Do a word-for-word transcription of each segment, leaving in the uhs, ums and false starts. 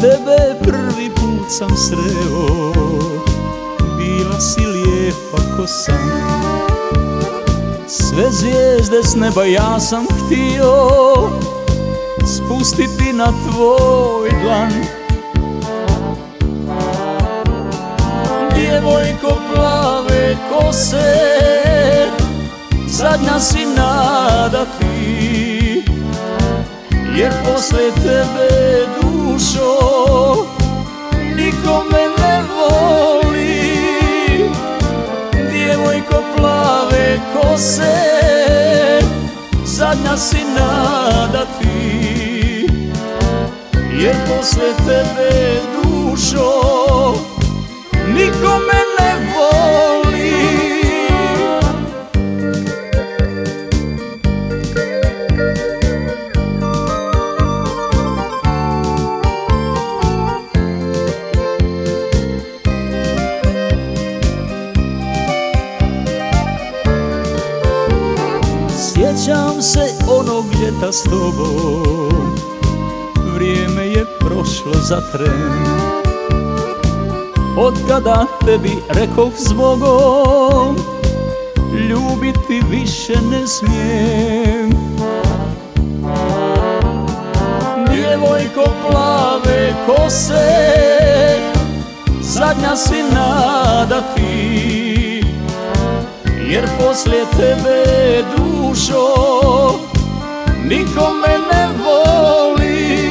tebe prvi put sam sreo, bila si lijepa ko san. Sve zvijezde s neba ja sam htio spustiti na tvoj dlan. Djevojko plave kose, zadnja si nada ti, jer posle tebe dušo niko me ne voli. Djevojko plave kose, zadnja si nada ti, jer posle tebe dušo niko me ne voli. Sjećam se onog ljeta s tobom, vrijeme je prošlo za tren. Od kada tebi rekoh zbogom, ljubiti više ne smijem. Djevojko plave kose, zadnja si nada ti, jer poslije tebe dušo niko me ne voli.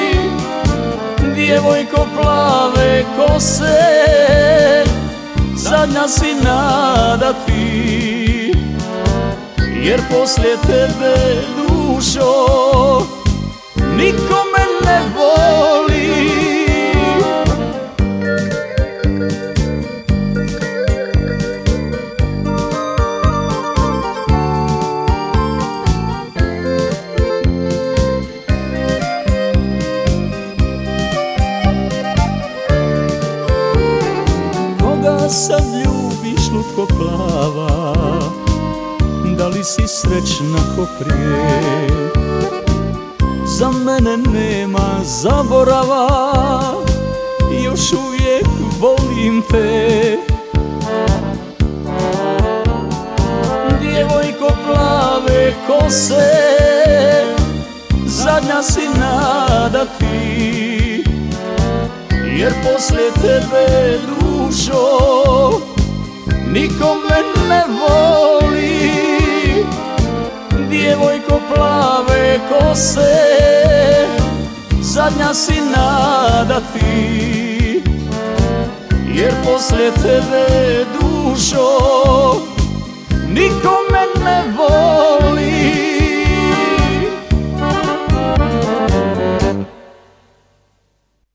Djevojko plave kose, zadnja si nada ti, jer poslije tebe dušo niko me ne voli. Sad ljubiš lutko plava, da li si srećna ko prije? Za mene nema zaborava, još uvijek volim te. Djevojko plave kose, zadnja si nada ti, jer poslije tebe dušo niko me ne voli. Djevojko plave kose, zadnja si nada ti, jer poslije tebe dušo